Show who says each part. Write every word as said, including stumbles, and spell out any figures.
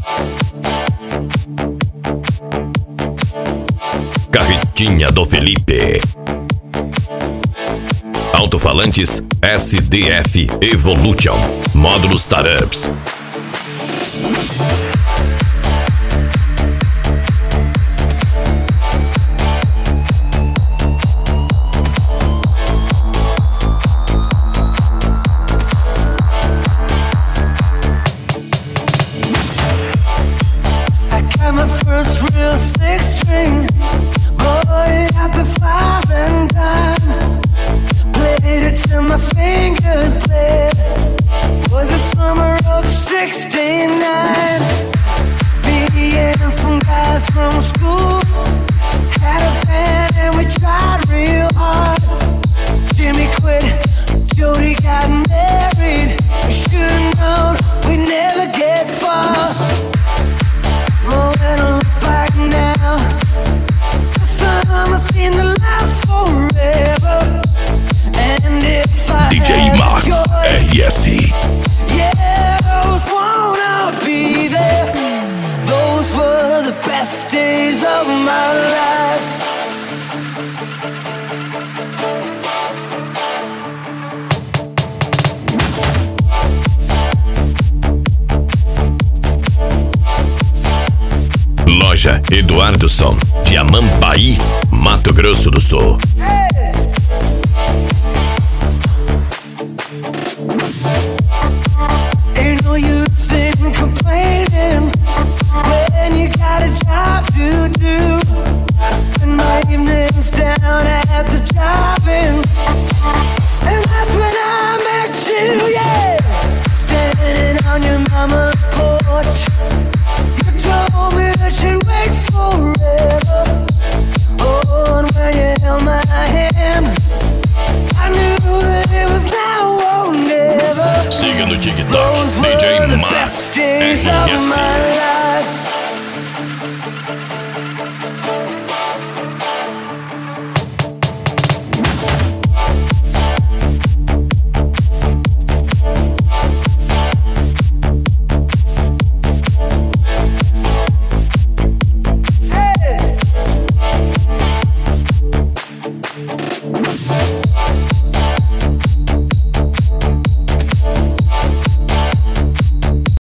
Speaker 1: Carretinha do Felipe. Alto-falantes S D F Evolution. Módulos Startups.
Speaker 2: My first real six string, bought it at the five and dime. Played it till my fingers bled. Was the summer of sixty-nine. Me and some guys from school had a band and we tried real hard. Jimmy quit, Jody got married. We should've known we'd never get far. Oh, and I look back now, the summer seemed to last forever. And if I
Speaker 1: D J
Speaker 2: had
Speaker 1: Max
Speaker 2: choice,
Speaker 1: R S.
Speaker 2: yeah, those wanna be there. Those were the best days of my life.
Speaker 1: Loja Eduardo Som, de Amambaí, Mato Grosso do Sul.
Speaker 2: Hey!